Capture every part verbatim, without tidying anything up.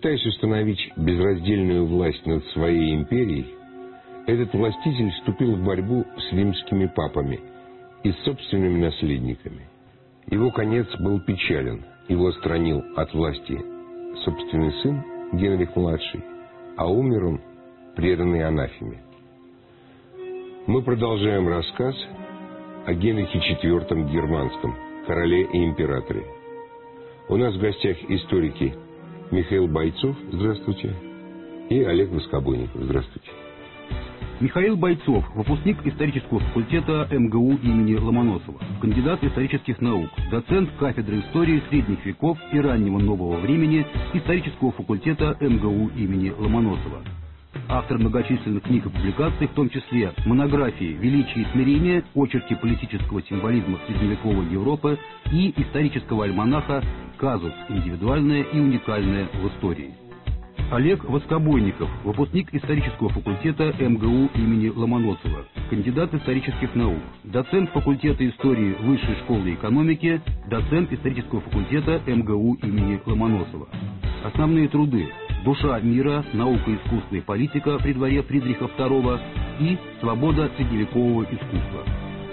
Пытаясь установить безраздельную власть над своей империей, этот властитель вступил в борьбу с римскими папами и с собственными наследниками. Его конец был печален. Его отстранил от власти собственный сын Генрих-младший, а умер он преданный анафеме. Мы продолжаем рассказ о Генрихе четвёртом Германском, короле и императоре. У нас в гостях историки Михаил Бойцов, здравствуйте, и Олег Воскобойников, здравствуйте. Михаил Бойцов, выпускник исторического факультета эм гэ у имени Ломоносова, кандидат исторических наук, доцент кафедры истории средних веков и раннего нового времени исторического факультета эм гэ у имени Ломоносова. Автор многочисленных книг и публикаций, в том числе монографии «Величие и смирение», очерки политического символизма средневековой Европы и исторического альманаха «Казус. Индивидуальное и уникальное в истории». Олег Воскобойников, выпускник исторического факультета эм гэ у имени Ломоносова, кандидат исторических наук, доцент факультета истории Высшей школы экономики, доцент исторического факультета эм гэ у имени Ломоносова. Основные труды: «Душа мира. Наука, искусство и политика при дворе Фридриха второго» и «Свобода средневекового искусства».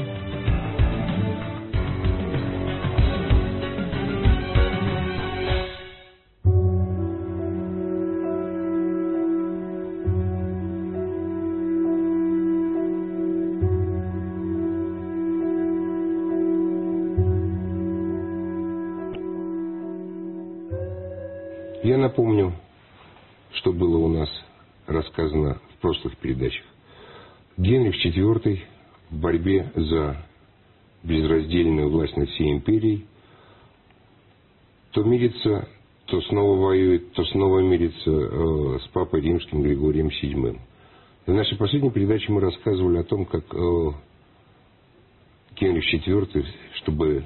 Я напомню, что было у нас рассказано в прошлых передачах. Генрих четвёртый в борьбе за безраздельную власть над всей империей то мирится, то снова воюет, то снова мирится э, с папой римским Григорием седьмым. В нашей последней передаче мы рассказывали о том, как э, Генрих четвёртый, чтобы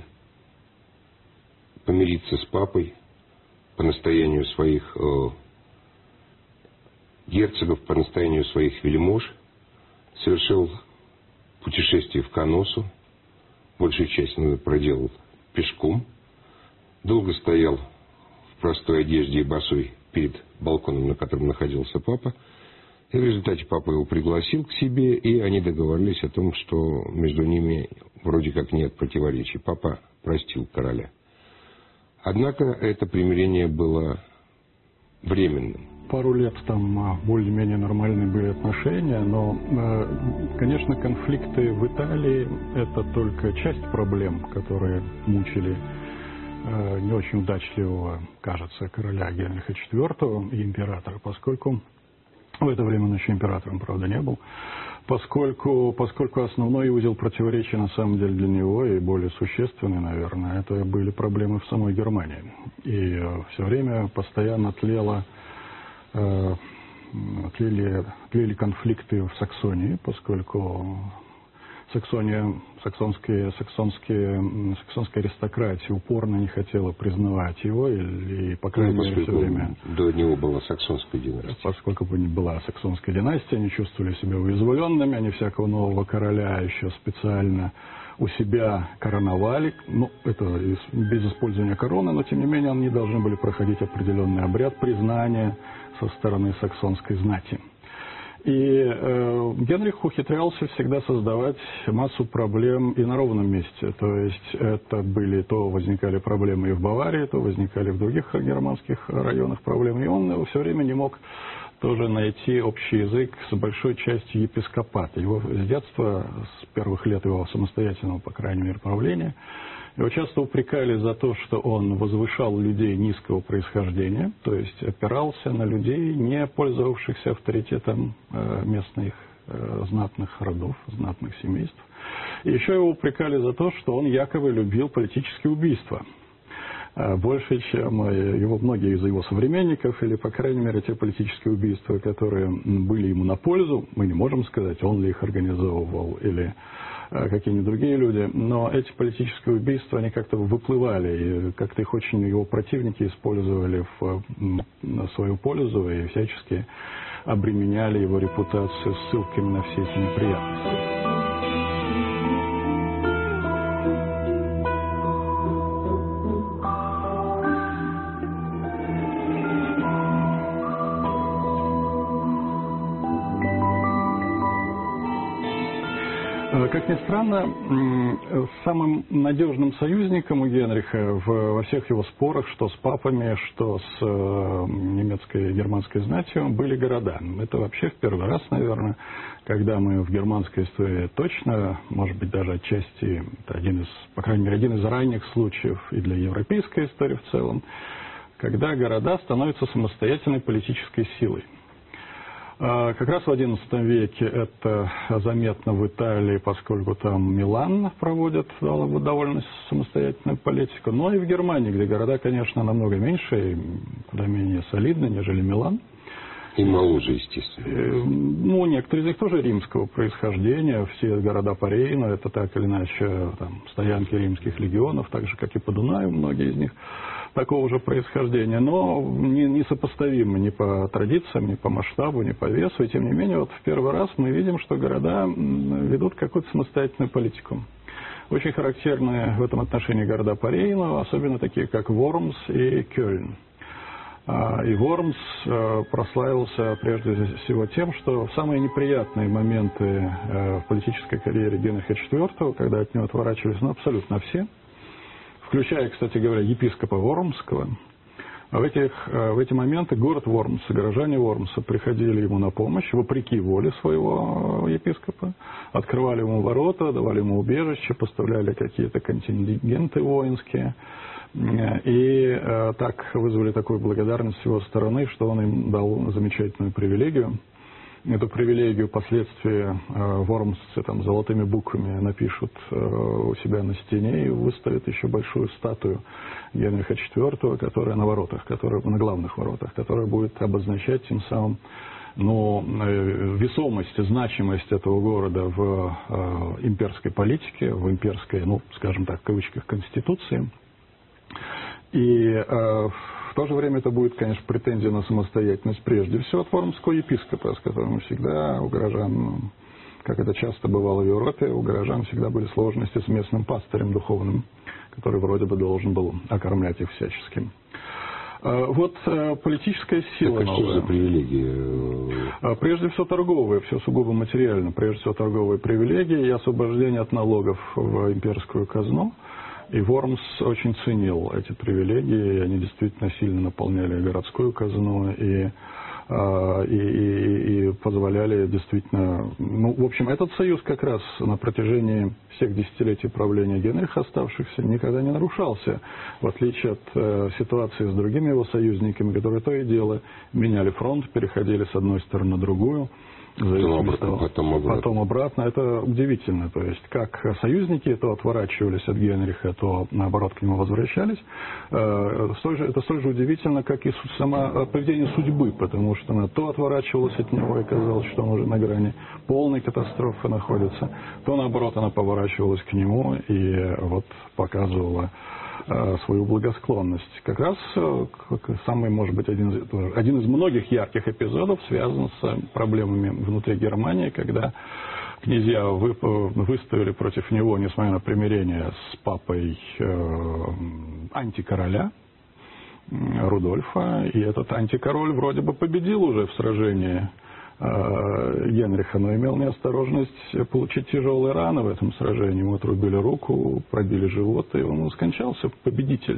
помириться с папой по настоянию своих э, герцогов, по настоянию своих вельмож, совершил путешествие в Каноссу, большую часть он проделал пешком, долго стоял в простой одежде и босой перед балконом, на котором находился папа, и в результате папа его пригласил к себе, и они договорились о том, что между ними вроде как нет противоречий. Папа простил короля. Однако это примирение было временным. Пару лет там более-менее нормальные были отношения, но, конечно, конфликты в Италии – это только часть проблем, которые мучили не очень удачливого, кажется, короля Генриха четвёртого и императора, поскольку в это время он еще императором, правда, не был, поскольку, поскольку основной узел противоречия на самом деле для него и более существенный, наверное, это были проблемы в самой Германии. И все время постоянно тлело, э, тлели, тлели конфликты в Саксонии, поскольку Саксония, саксонские, саксонские, саксонская аристократия упорно не хотела признавать его, или, и, по крайней ну, мере, все время... До него была саксонская династия. Поскольку была саксонская династия, они чувствовали себя уязвленными, они всякого нового короля еще специально у себя короновали. Ну, это без использования короны, но, тем не менее, они должны были проходить определенный обряд признания со стороны саксонской знати. И э, Генрих ухитрялся всегда создавать массу проблем и на ровном месте. То есть это были, то возникали проблемы и в Баварии, то возникали в других германских районах проблемы. И он все время не мог тоже найти общий язык с большой частью епископата. Его с детства, с первых лет его самостоятельного, по крайней мере, правления, его часто упрекали за то, что он возвышал людей низкого происхождения, то есть опирался на людей, не пользовавшихся авторитетом местных знатных родов, знатных семейств. И еще его упрекали за то, что он якобы любил политические убийства. Больше, чем его, многие из его современников, или, по крайней мере, те политические убийства, которые были ему на пользу, мы не можем сказать, он ли их организовывал, или какие-нибудь другие люди, но эти политические убийства, они как-то выплывали, и как-то их очень его противники использовали в, на свою пользу и всячески обременяли его репутацию ссылками на все эти неприятности. Как ни странно, самым надежным союзником у Генриха во всех его спорах, что с папами, что с немецкой и германской знатью, были города. Это вообще в первый раз, наверное, когда мы в германской истории точно, может быть, даже отчасти, это один из, по крайней мере, один из ранних случаев и для европейской истории в целом, когда города становятся самостоятельной политической силой. Как раз в одиннадцатом веке это заметно в Италии, поскольку там Милан проводит довольно самостоятельную политику, но и в Германии, где города, конечно, намного меньше и куда менее солидны, нежели Милан. И моложе, естественно. Ну, некоторые из них тоже римского происхождения. Все города по Рейну, это так или иначе там, стоянки римских легионов, так же, как и по Дунаю, многие из них такого же происхождения, но не, не сопоставимы ни по традициям, ни по масштабу, ни по весу. И тем не менее, вот в первый раз мы видим, что города ведут какую-то самостоятельную политику. Очень характерны в этом отношении города по Рейну, особенно такие, как Вормс и Кёльн. И Вормс прославился прежде всего тем, что в самые неприятные моменты в политической карьере Генриха четвёртого, когда от него отворачивались ну, абсолютно все, включая, кстати говоря, епископа Вормского, в, этих, в эти моменты город Вормс, горожане Вормса приходили ему на помощь, вопреки воле своего епископа, открывали ему ворота, давали ему убежище, поставляли какие-то контингенты воинские. И э, так вызвали такую благодарность с его стороны, что он им дал замечательную привилегию. Эту привилегию впоследствии э, вормсцы там золотыми буквами напишут э, у себя на стене и выставят еще большую статую Генриха четвёртого, которая на воротах, которая на главных воротах, которая будет обозначать тем самым ну, э, весомость и значимость этого города в э, имперской политике, в имперской, ну, скажем так, в кавычках, конституции. И э, в то же время это будет, конечно, претензия на самостоятельность прежде всего от вормского епископа, с которым всегда у горожан, как это часто бывало в Европе, у горожан всегда были сложности с местным пастырем духовным, который вроде бы должен был окормлять их всячески. Э, вот э, политическая сила так, а новая. что за привилегии? Прежде всего торговые, все сугубо материально. Прежде всего торговые привилегии и освобождение от налогов в имперскую казну. И Вормс очень ценил эти привилегии, и они действительно сильно наполняли городскую казну и, и, и, и позволяли действительно... Ну, в общем, этот союз как раз на протяжении всех десятилетий правления Генриха оставшихся никогда не нарушался, в отличие от э, ситуации с другими его союзниками, которые то и дело меняли фронт, переходили с одной стороны на другую. Потом, потом, потом, обратно. потом обратно. Это удивительно. То есть, как союзники то отворачивались от Генриха, то наоборот к нему возвращались. Это столь же удивительно, как и само поведение судьбы, потому что она то отворачивалась от него и казалось, что он уже на грани полной катастрофы находится, то наоборот она поворачивалась к нему и вот показывала свою благосклонность. Как раз самый, может быть, один, один из многих ярких эпизодов связан с проблемами внутри Германии, когда князья выставили против него, несмотря на примирение с папой, антикороля Рудольфа, и этот антикороль вроде бы победил уже в сражении Генриха, но имел неосторожность получить тяжелые раны в этом сражении. Ему отрубили руку, пробили живот, и он скончался, победитель.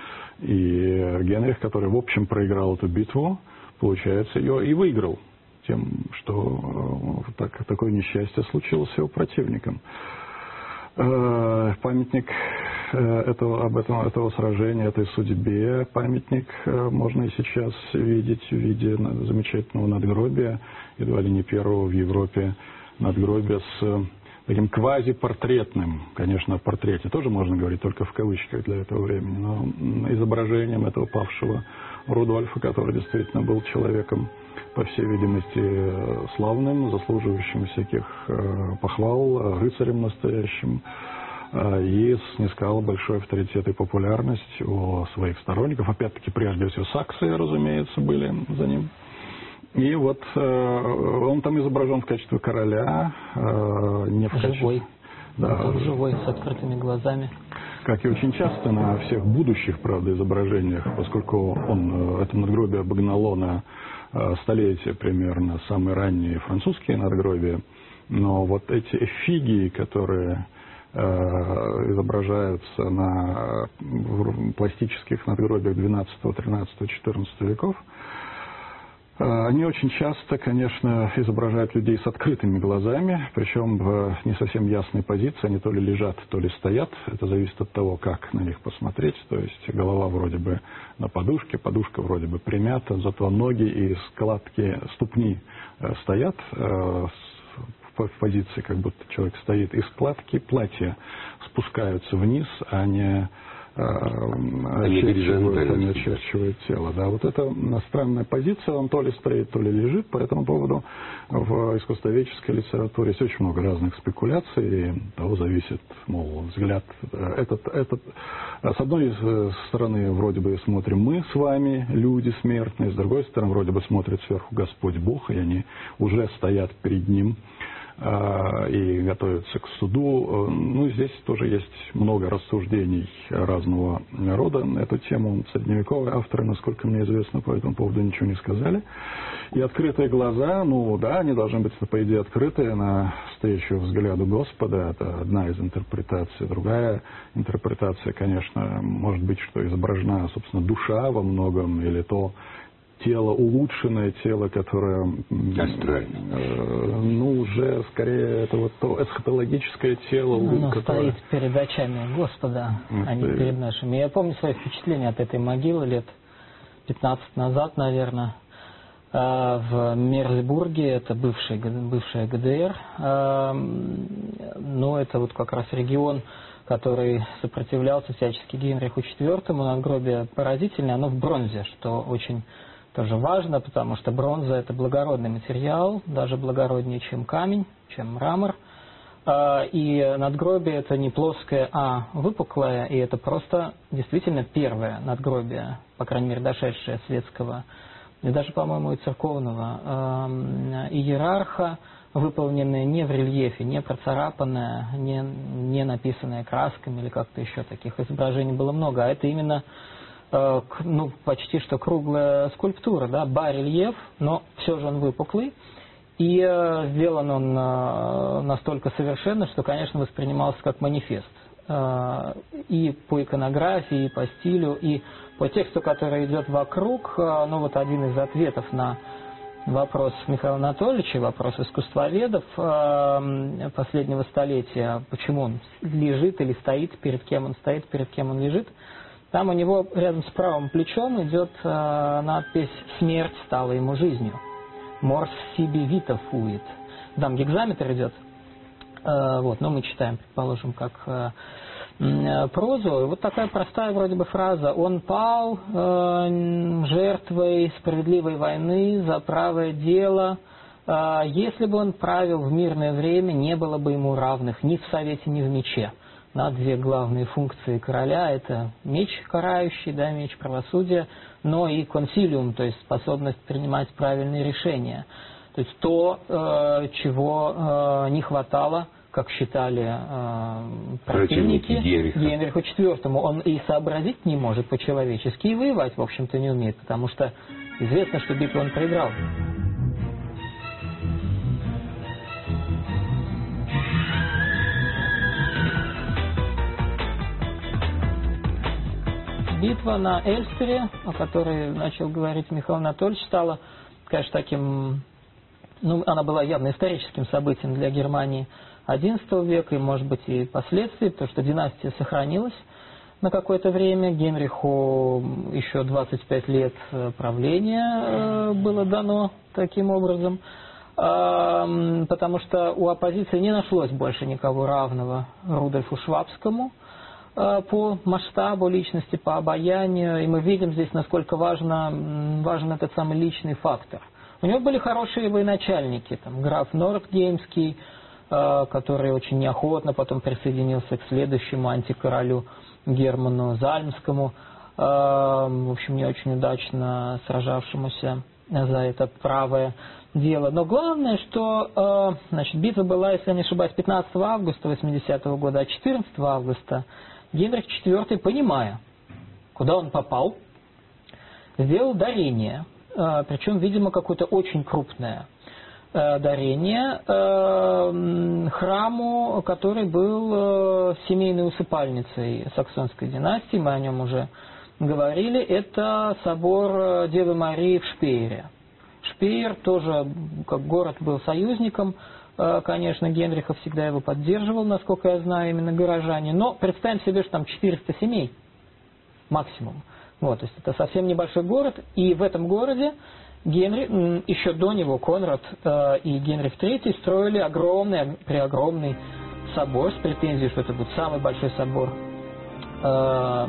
И Генрих, который в общем проиграл эту битву, получается, ее и выиграл тем, что так, такое несчастье случилось с его противником. Памятник этого, об этом, этого сражения, этой судьбе, памятник можно и сейчас видеть в виде замечательного надгробия, едва ли не первого в Европе надгробия с таким квазипортретным, конечно, о портрете тоже можно говорить только в кавычках для этого времени, но изображением этого павшего Рудольфа, который действительно был человеком, по всей видимости, славным, заслуживающим всяких похвал, рыцарем настоящим, и снискал большой авторитет и популярность у своих сторонников. Опять-таки, прежде всего, саксы, разумеется, были за ним. И вот он там изображен в качестве короля, не в качестве... Живой. Да. Он живой, с открытыми глазами. Как и очень часто на всех будущих, правда, изображениях, поскольку он, это надгробие обогнало на столетия примерно самые ранние французские надгробия, Но вот эти эфигии, которые э, изображаются на пластических надгробиях двенадцатого, тринадцатого, четырнадцатого веков, они очень часто, конечно, изображают людей с открытыми глазами, причем в не совсем ясной позиции. Они то ли лежат, то ли стоят. Это зависит от того, как на них посмотреть. То есть голова вроде бы на подушке, подушка вроде бы примята, зато ноги и складки ступни стоят в позиции, как будто человек стоит. И складки платья спускаются вниз, а не очерчивают, очерчивают тело. Да, вот это странная позиция, он то ли стоит, то ли лежит. По этому поводу в искусствоведческой литературе есть очень много разных спекуляций, и того зависит, мол, взгляд. Этот, этот, с одной стороны, вроде бы смотрим мы с вами, люди смертные, с другой стороны, вроде бы смотрит сверху Господь Бог, и они уже стоят перед Ним и готовятся к суду. Ну, здесь тоже есть много рассуждений разного рода на эту тему. Средневековые авторы, насколько мне известно, по этому поводу ничего не сказали. И открытые глаза, ну да, они должны быть, по идее, открытые на встречу взгляду Господа. Это одна из интерпретаций. Другая интерпретация, конечно, может быть, что изображена, собственно, душа во многом, или то тело, улучшенное тело, которое, э, ну, уже скорее это вот то эсхатологическое тело. Оно которое... стоит перед очами Господа, ну, а не стоит. перед нашими. Я помню свои впечатления от этой могилы лет пятнадцать назад, наверное, в Мерсбурге, это бывший, бывшая ГДР. Но это вот как раз регион, который сопротивлялся всячески Генриху четвёртому. Надгробие поразительное, оно в бронзе, что очень тоже важно, потому что бронза – это благородный материал, даже благороднее, чем камень, чем мрамор. И надгробие – это не плоское, а выпуклое, и это просто действительно первое надгробие, по крайней мере, дошедшее светского, и даже, по-моему, и церковного иерарха, выполненное не в рельефе, не процарапанное, не, не написанное красками или как-то еще. Таких изображений было много, а это именно ну, почти что круглая скульптура, да, барельеф, но все же он выпуклый. И э, сделан он э, настолько совершенно, что, конечно, воспринимался как манифест. Э, и по иконографии, и по стилю, и по тексту, который идет вокруг. Э, ну, вот один из ответов на вопрос Михаила Анатольевича, вопрос искусствоведов э, последнего столетия, почему он лежит или стоит, перед кем он стоит, перед кем он лежит. Там у него рядом с правым плечом идет э, надпись «Смерть стала ему жизнью». «Морс сиби вита фуит». Там гекзаметр идет. Э, вот, но мы читаем, предположим, как э, э, прозу. И вот такая простая вроде бы фраза. «Он пал э, жертвой справедливой войны за правое дело. Э, если бы он правил в мирное время, не было бы ему равных ни в совете, ни в мече». На две главные функции короля – это меч карающий, да, меч правосудия, но и консилиум, то есть способность принимать правильные решения. То есть то, э, чего э, не хватало, как считали э, противники Генриха. Генриху четвёртому. Он и сообразить не может по-человечески, и воевать, в общем-то, не умеет, потому что известно, что битву он проиграл. Битва на Эльстере, о которой начал говорить Михаил Анатольевич, стала, конечно, таким, ну, она была явно историческим событием для Германии одиннадцатого века и, может быть, и последствий, потому что династия сохранилась на какое-то время. Генриху еще двадцать пять лет правления было дано таким образом, потому что у оппозиции не нашлось больше никого равного Рудольфу Швабскому по масштабу личности, по обаянию, и мы видим здесь, насколько важно, важен этот самый личный фактор. У него были хорошие военачальники, там, граф Нортгеймский, который очень неохотно потом присоединился к следующему антикоролю Герману Зальмскому, в общем, не очень удачно сражавшемуся за это правое дело. Но главное, что значит, битва была, если я не ошибаюсь, пятнадцатого августа восьмидесятого года, а четырнадцатого августа Генрих четвёртый, понимая, куда он попал, сделал дарение, причем, видимо, какое-то очень крупное. дарение храму, который был семейной усыпальницей саксонской династии, мы о нем уже говорили, это собор Девы Марии в Шпеере. Шпеер тоже, как город, был союзником, конечно, Генриха, всегда его поддерживал, насколько я знаю, именно горожане, но представим себе, что там четыреста семей максимум. Вот, то есть это совсем небольшой город, и в этом городе Генри, еще до него Конрад э, и Генрих третий строили огромный, преогромный собор с претензией, что это будет самый большой собор э,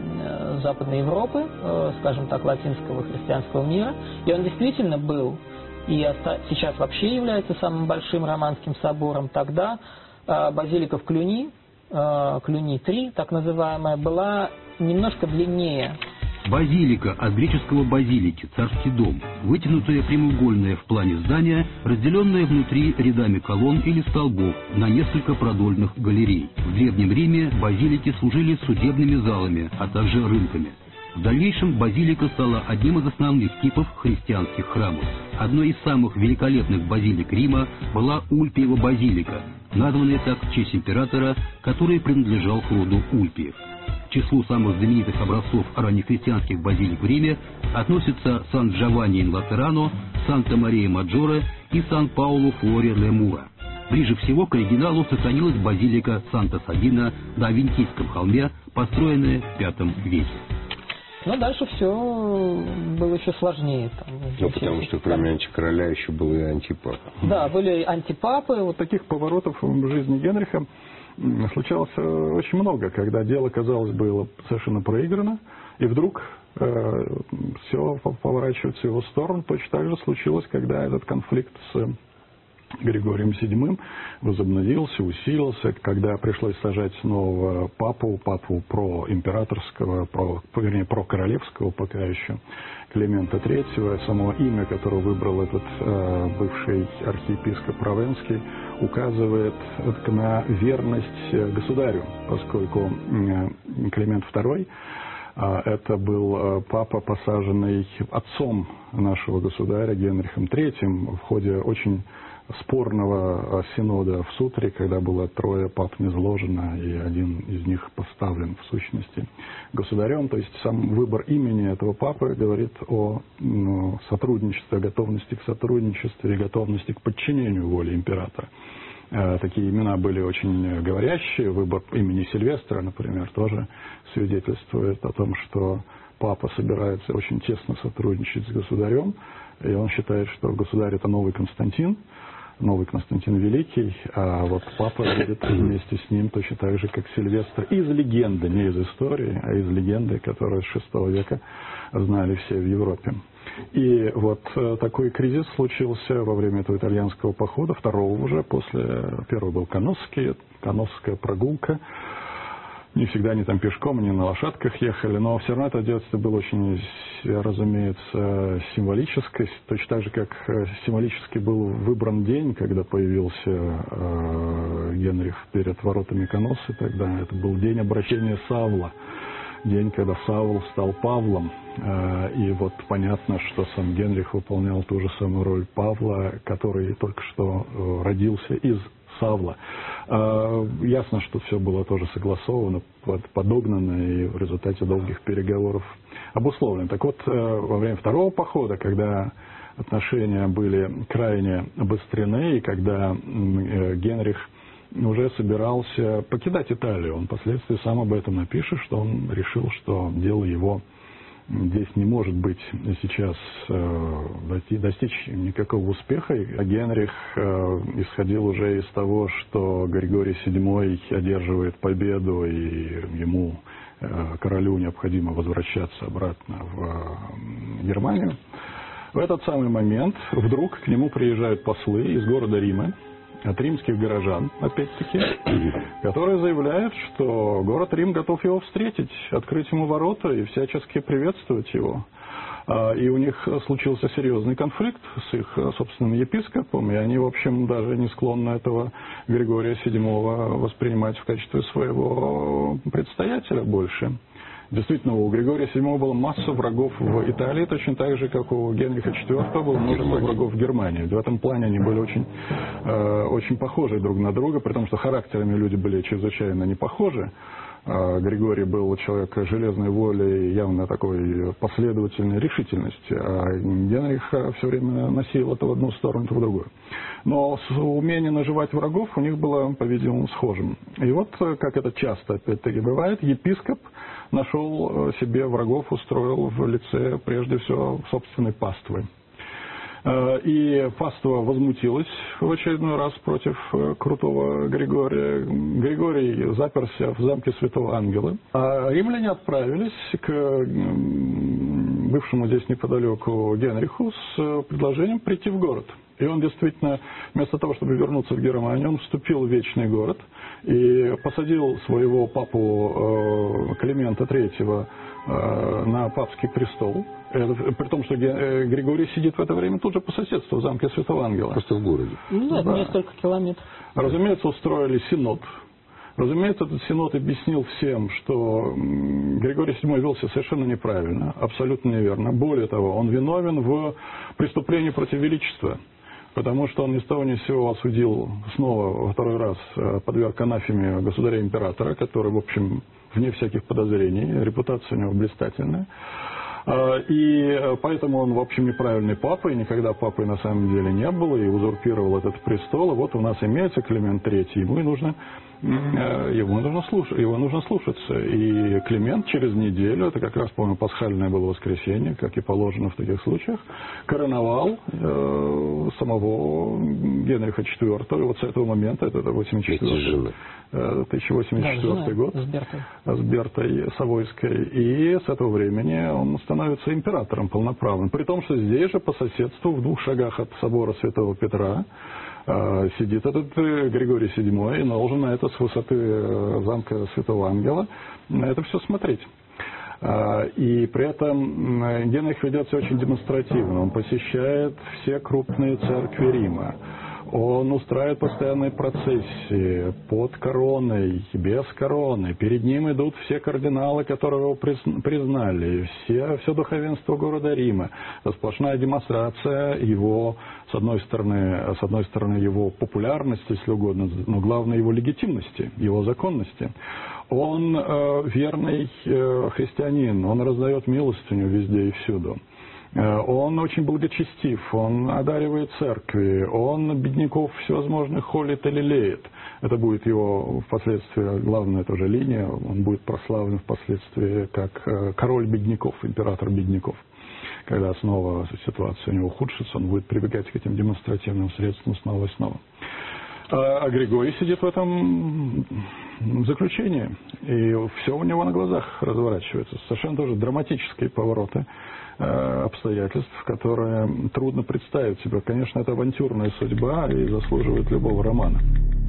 Западной Европы, э, скажем так, латинского христианского мира. И он действительно был, и оста- сейчас вообще является самым большим романским собором. Тогда э, базилика в Клюни, э, Клюни три, так называемая, была немножко длиннее. Базилика от греческого базилики, царский дом, вытянутое прямоугольное в плане здание, разделенное внутри рядами колонн или столбов на несколько продольных галерей. В Древнем Риме базилики служили судебными залами, а также рынками. В дальнейшем базилика стала одним из основных типов христианских храмов. Одной из самых великолепных базилик Рима была Ульпиева базилика, названная так в честь императора, который принадлежал к роду Ульпиев. К числу самых знаменитых образцов раннехристианских базилик в Риме относятся Сан-Джованни-ин-Латерано, Санта-Мария-Маджоре и Сан-Пауло-Фуоре-ле-Мура. Ближе всего к оригиналу сохранилась базилика Санта-Сабина на Авентийском холме, построенная в пятом веке. Но дальше все было еще сложнее. Там, ну, потому что кроме антикороля еще был и антипапа. Да, были антипапы. Вот таких поворотов в жизни Генриха случалось очень много, когда дело, казалось, было совершенно проиграно, и вдруг э, все поворачивается в его сторону. Точно так же случилось, когда этот конфликт с Григорием седьмым возобновился, усилился, когда пришлось сажать нового папу, папу проимператорского, про, вернее, прокоролевского пока еще, Климента третьего, само имя, которое выбрал этот э, бывший архиепископ Провенский, указывает на верность государю, поскольку э, Климент второй э, это был э, папа, посаженный отцом нашего государя Генрихом третьим в ходе очень спорного синода в Сутре, когда было трое пап низложено, и один из них поставлен в сущности государем. То есть сам выбор имени этого папы говорит о ну, сотрудничестве, о готовности к сотрудничеству и готовности к подчинению воле императора. Такие имена были очень говорящие. Выбор имени Сильвестра, например, тоже свидетельствует о том, что папа собирается очень тесно сотрудничать с государем, и он считает, что государь — это новый Константин, новый Константин Великий, а вот папа будет вместе с ним точно так же, как Сильвестр, из легенды, не из истории, а из легенды, которую с шестого века знали все в Европе. И вот такой кризис случился во время этого итальянского похода, второго уже, после, первый был Каносский, Каносская прогулка. Не всегда они там пешком, они на лошадках ехали, но все равно это детство было очень, разумеется, символическое. Точно так же, как символически был выбран день, когда появился э, Генрих перед воротами Каноссы, тогда это был день обращения Савла. День, когда Савл стал Павлом. Э, и вот понятно, что сам Генрих выполнял ту же самую роль Павла, который только что э, родился из Савла. Ясно, что все было тоже согласовано, подогнано и в результате долгих переговоров обусловлено. Так вот, во время второго похода, когда отношения были крайне обострены, и когда Генрих уже собирался покидать Италию, он впоследствии сам об этом напишет, что он решил, что дело его здесь не может быть сейчас э, достичь никакого успеха. А Генрих э, исходил уже из того, что Григорий седьмой одерживает победу, и ему, э, королю, необходимо возвращаться обратно в э, Германию. В этот самый момент вдруг к нему приезжают послы из города Рима, от римских горожан, опять-таки, которые заявляют, что город Рим готов его встретить, открыть ему ворота и всячески приветствовать его. И у них случился серьезный конфликт с их собственным епископом, и они, в общем, даже не склонны этого Григория седьмого воспринимать в качестве своего предстоятеля больше. Действительно, у Григория седьмого было масса врагов в Италии, точно так же, как у Генриха четвёртого было множество врагов в Германии. В этом плане они были очень, э, очень похожи друг на друга, при том, что характерами люди были чрезвычайно не похожи. Григорий был человек железной воли, явно такой последовательной решительности, а Генрих все время носил это в одну сторону, то в другую. Но умение наживать врагов у них было, по-видимому, схожим. И вот, как это часто опять-таки бывает, епископ нашел себе врагов, устроил в лице, прежде всего, собственной паствы. И паства возмутилась в очередной раз против крутого Григория. Григорий заперся в замке Святого Ангела, а римляне отправились к бывшему здесь неподалеку Генриху с предложением прийти в город. И он действительно, вместо того, чтобы вернуться в Германию, он вступил в Вечный город и посадил своего папу Климента третьего на папский престол. Это, при том, что Григорий сидит в это время тут же по соседству в замке Святого Ангела. Просто в городе. Ну, да. Несколько километров. Разумеется, устроили синод. Разумеется, этот синод объяснил всем, что Григорий седьмой вел себя совершенно неправильно, абсолютно неверно. Более того, он виновен в преступлении против величества. Потому что он ни с того ни с сего осудил снова во второй раз, подверг анафеме государя-императора, который, в общем, вне всяких подозрений, репутация у него блистательная. И поэтому он, в общем, неправильный папа, и никогда папой на самом деле не был, и узурпировал этот престол. И вот у нас имеется Климент третий, ему нужно, его нужно слушать, его нужно слушаться. И Климент через неделю, это как раз, по-моему, пасхальное было воскресенье, как и положено в таких случаях, короновал э, самого Генриха четвёртого. И вот с этого момента, это восемьдесят четвёртый, тысяча восемьдесят четвёртый год, с Бертой. с Бертой Савойской. И с этого времени он становится императором полноправным. При том, что здесь же по соседству, в двух шагах от собора Святого Петра, сидит этот Григорий седьмой и должен на это с высоты замка Святого Ангела на это все смотреть. И при этом Генрих ведет себя очень демонстративно. Он посещает все крупные церкви Рима. Он устраивает постоянные процессии под короной, без короны. Перед ним идут все кардиналы, которые его признали, все, все духовенство города Рима. Это сплошная демонстрация его, с одной стороны, с одной стороны его популярности, если угодно, но главное его легитимности, его законности. Он э, верный э, христианин, он раздает милостыню везде и всюду. Он очень благочестив, он одаривает церкви, он бедняков всевозможных холит и лелеет. Это будет его впоследствии главная тоже линия, он будет прославлен впоследствии как король бедняков, император бедняков. Когда снова ситуация у него ухудшится, он будет прибегать к этим демонстративным средствам снова и снова. А Григорий сидит в этом заключении, и все у него на глазах разворачивается. Совершенно тоже драматические повороты обстоятельств, которые трудно представить себе. Конечно, это авантюрная судьба и заслуживает любого романа.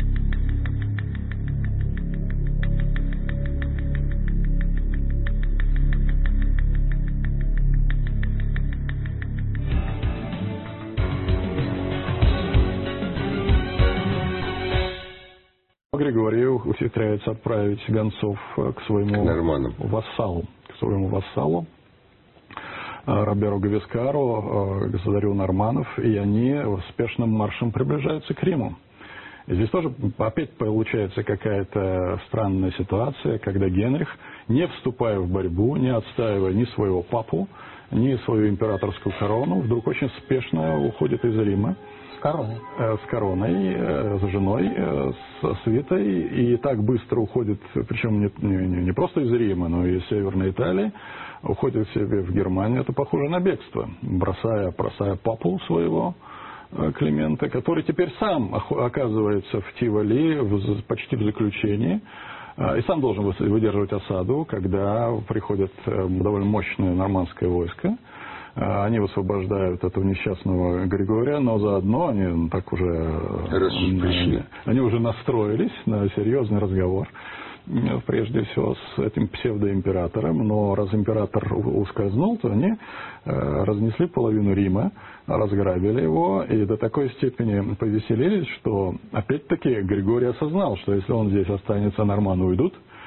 Григорий ухитряется отправить гонцов к своему к вассалу, к своему вассалу, Роберу Гавискару, государю норманнов, и они спешным маршем приближаются к Риму. И здесь тоже опять получается какая-то странная ситуация, когда Генрих, не вступая в борьбу, не отстаивая ни своего папу, ни свою императорскую корону, вдруг очень спешно уходит из Рима. С короной. С короной, с женой, с свитой, и так быстро уходит, причем не, не, не просто из Рима, но и из Северной Италии, уходит к себе в Германию. Это похоже на бегство, бросая, бросая папу своего Климента, который теперь сам оказывается в Тиволи, в, почти в заключении, и сам должен выдерживать осаду, когда приходит довольно мощное нормандское войско. Они высвобождают этого несчастного Григория, но заодно они так уже пришли. Они уже настроились на серьезный разговор, прежде всего с этим псевдоимператором. Но раз император ускользнул, то они разнесли половину Рима, разграбили его и до такой степени повеселились, что опять-таки Григорий осознал, что если он здесь останется, норманы уйдут,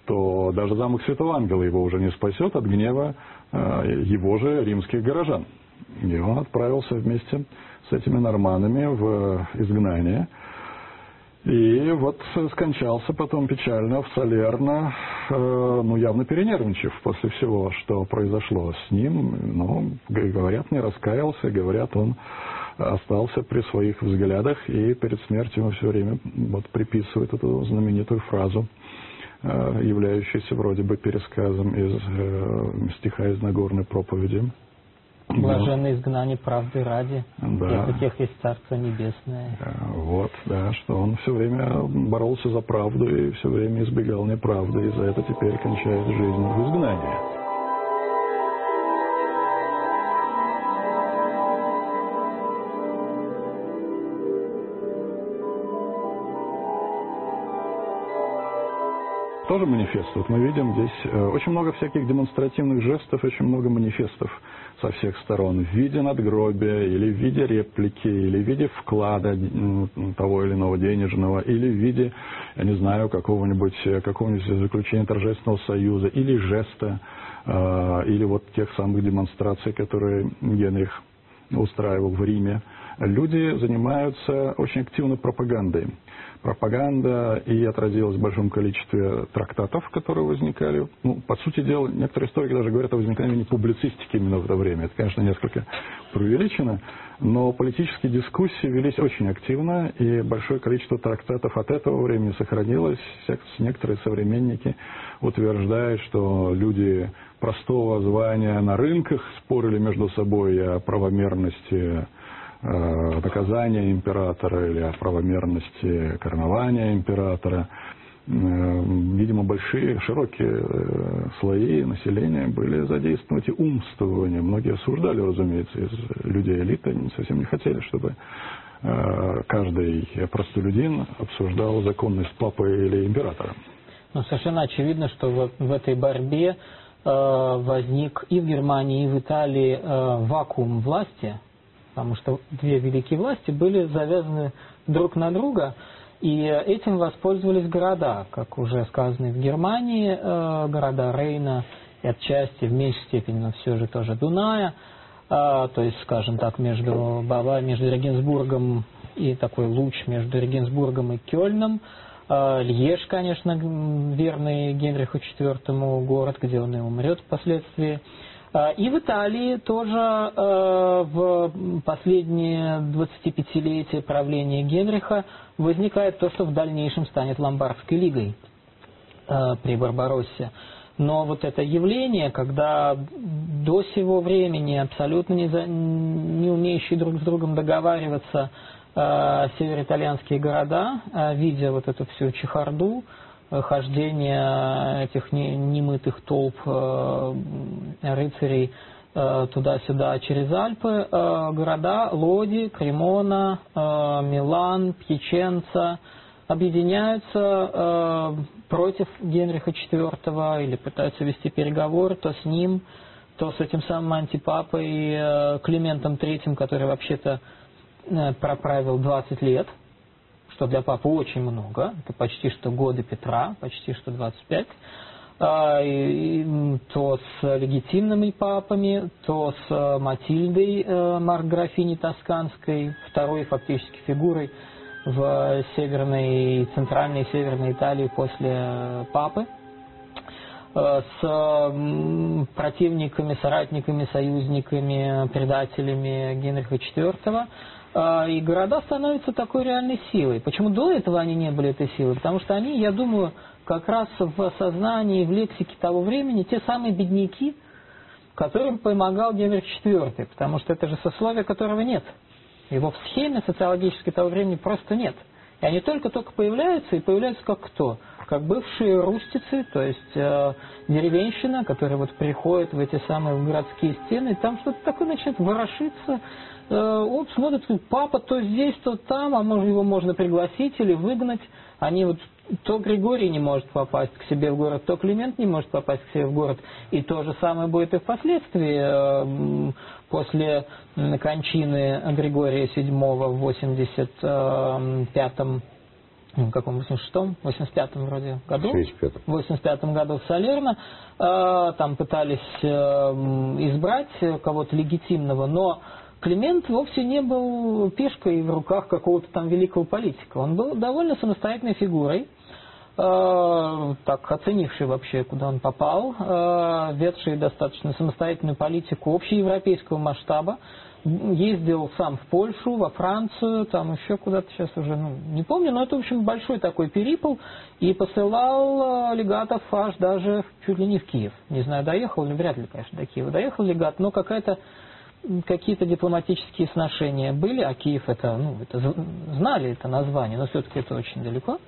то даже замок Святого Ангела его уже не спасет от гнева его же римских горожан. И он отправился вместе с этими норманнами в изгнание. И вот скончался потом печально в Салерно, ну, явно перенервничав после всего, что произошло с ним. Ну, говорят, не раскаялся, говорят, он остался при своих взглядах и перед смертью ему все время вот приписывает эту знаменитую фразу, являющуюся вроде бы пересказом из э, стиха из Нагорной проповеди. Блаженное изгнание правды ради, да. Тех, у тех есть Царство Небесное. Вот, да, что он все время боролся за правду и все время избегал неправды, и за это теперь кончает жизнь в изгнании. Тоже манифест. Вот мы видим здесь очень много всяких демонстративных жестов, очень много манифестов со всех сторон. В виде надгробия, или в виде реплики, или в виде вклада того или иного денежного, или в виде, я не знаю, какого-нибудь какого-нибудь заключения торжественного союза, или жеста, или вот тех самых демонстраций, которые Генрих устраивал в Риме. Люди занимаются очень активно пропагандой. Пропаганда и отразилась в большом количестве трактатов, которые возникали. Ну, по сути дела, некоторые историки даже говорят о возникновении публицистики именно в это время. Это, конечно, несколько преувеличено, но политические дискуссии велись очень активно, и большое количество трактатов от этого времени сохранилось. Некоторые современники утверждают, что люди простого звания на рынках спорили между собой о правомерности доказания императора или о правомерности коронования императора. Видимо, большие, широкие слои населения были задействованы эти умствования. Многие осуждали, разумеется, из людей элиты. Они совсем не хотели, чтобы каждый простолюдин обсуждал законность папы или императора. Но совершенно очевидно, что вот в этой борьбе возник и в Германии, и в Италии вакуум власти, потому что две великие власти были завязаны друг на друга, и этим воспользовались города, как уже сказано в Германии, э, города Рейна и отчасти, в меньшей степени, но все же тоже Дуная, э, то есть, скажем так, между, между Регенсбургом и такой луч между Регенсбургом и Кёльном, э, Льеж, конечно, верный Генриху четвёртому город, где он и умрет впоследствии. И в Италии тоже э, в последние двадцатипятилетия правления Генриха возникает то, что в дальнейшем станет Ломбардской лигой э, при Барбароссе. Но вот это явление, когда до сего времени абсолютно не, за, не умеющие друг с другом договариваться э, североитальянские города, э, видя вот эту всю чехарду, хождение этих немытых толп э, рыцарей э, туда-сюда через Альпы, э, города Лоди, Кремона, э, Милан, Пьяченца объединяются э, против Генриха четвёртого или пытаются вести переговоры то с ним, то с этим самым антипапой э, Климентом третьим, который вообще-то э, проправил двадцать лет. Что для папы очень много, это почти что годы Петра, почти что двадцать пять, а, и, и, то с легитимными папами, то с Матильдой, э, маркграфиней Тосканской, второй фактически фигурой в северной, центральной и северной Италии после папы, э, с э, противниками, соратниками, союзниками, предателями Генриха четвёртого. И города становятся такой реальной силой. Почему до этого они не были этой силой? Потому что они, я думаю, как раз в сознании, в лексике того времени те самые бедняки, которым помогал Генрих четвёртый. Потому что это же сословие, которого нет. Его в схеме социологической того времени просто нет. И они только-только появляются, и появляются как кто? Как бывшие рустицы, то есть э, деревенщина, которая вот приходит в эти самые городские стены, и там что-то такое начинает ворошиться. Он смотрит, папа то здесь, то там, а может, его можно пригласить или выгнать. Они вот, то Григорий не может попасть к себе в город, то Климент не может попасть к себе в город. И то же самое будет и впоследствии, после кончины Григория седьмого в восемьдесят пятом в каком восемьдесят шестом, восемьдесят пятом вроде году, в восемьдесят пятом году в Салерно, э, там пытались э, избрать кого-то легитимного, но Климент вовсе не был пешкой в руках какого-то там великого политика. Он был довольно самостоятельной фигурой, э, так оценивший вообще, куда он попал, э, ведший достаточно самостоятельную политику общеевропейского масштаба. Ездил сам в Польшу, во Францию, там еще куда-то, сейчас уже ну, не помню, но это, в общем, большой такой перипл, и посылал легатов аж даже чуть ли не в Киев. Не знаю, доехал ли, вряд ли, конечно, до Киева доехал легат, но какая-то, какие-то дипломатические сношения были, а Киев это, ну, это знали это название, но все-таки это очень далеко.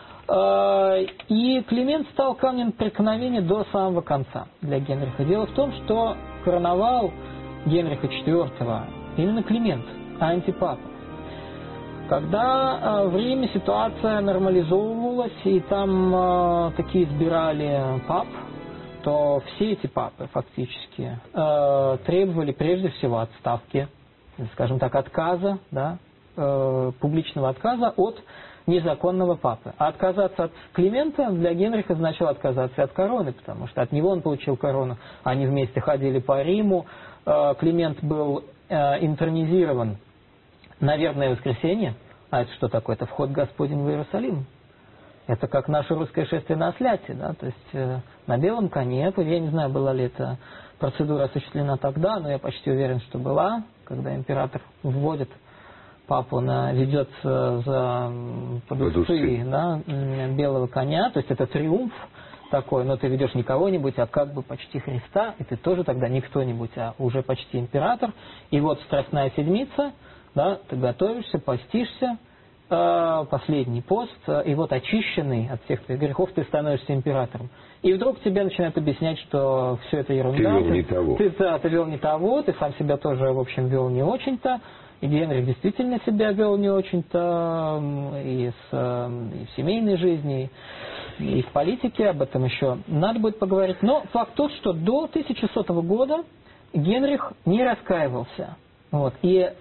И Климент стал камнем преткновения до самого конца для Генриха. Дело в том, что короновал Генриха четвёртого именно Климент, а антипапа. Когда э, в Риме ситуация нормализовывалась, и там э, такие избирали пап, то все эти папы фактически э, требовали прежде всего отставки, скажем так, отказа, да, э, публичного отказа от незаконного папы. А отказаться от Климента для Генриха значило отказаться от короны, потому что от него он получил корону, они вместе ходили по Риму. Климент был э, интронизирован на вербное воскресенье. А это что такое? Это вход Господень в Иерусалим. Это как наше русское шествие на Осляте. Да? То есть э, на белом коне. Я не знаю, была ли эта процедура осуществлена тогда, но я почти уверен, что была. Когда император вводит папу, на, ведет за под усы, да, белого коня. То есть это триумф такой, но ты ведешь не кого-нибудь, а как бы почти Христа, и ты тоже тогда не кто-нибудь, а уже почти император. И вот Страстная Седмица, да, ты готовишься, постишься, э, последний пост, и вот очищенный от всех твоих грехов ты становишься императором. И вдруг тебе начинают объяснять, что все это ерунда. Ты вел ты, не того. Ты, да, ты вел не того, ты сам себя тоже, в общем, вел не очень-то. И Генрих действительно себя вел не очень-то и, с, и в семейной жизни, и в политике, об этом еще надо будет поговорить. Но факт тот, что до тысяча сотого года Генрих не раскаивался. Вот. И э,